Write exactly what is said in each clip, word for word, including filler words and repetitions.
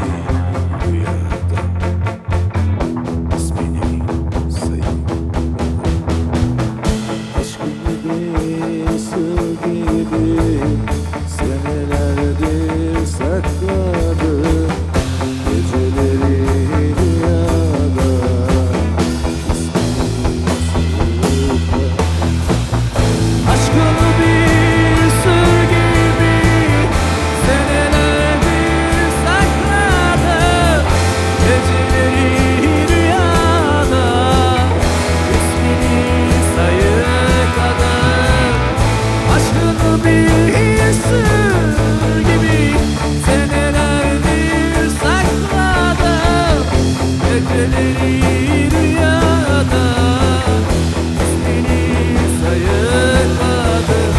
rüyada ismini sayıkladım. Aşkın gibi, sır gibi senelerdir sakladım. Geceleri rüyada ismini sayıkladım. Aşkını bir sır gibi senelerdir sakladım. Geceleri rüyada ismini sayıkladım. Aşkını bir sır gibi senelerdir sakladım. Geceleri rüyada ismini sayıkladım.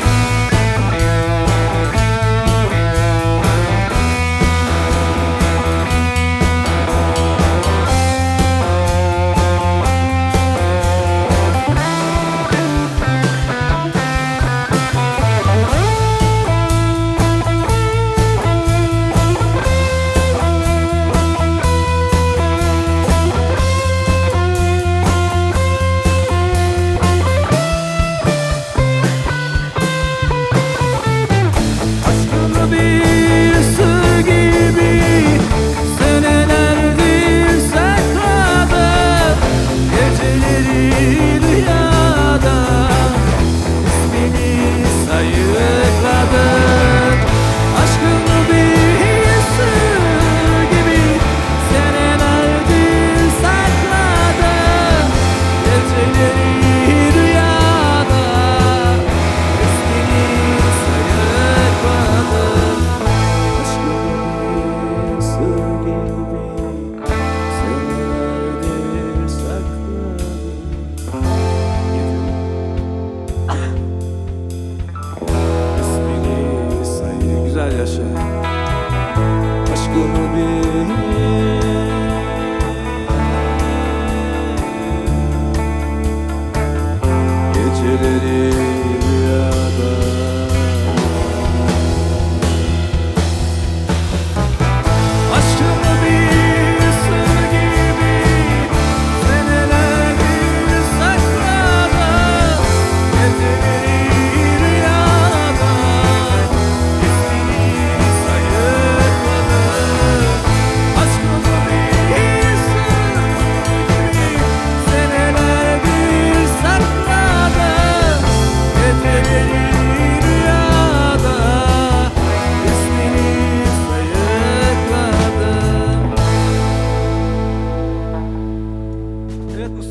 Aşkını bir sır gibi senelerdir sakladım. Geceleri rüyada ismini sayıkladım. Aşkını bir sır gibi senelerdir sakladım. Geceleri rüyada ismini sayıkladım. Aşkını bir sır gibi senelerdir sakladım. İsmini sayı güzel yaşa. Aşkını bir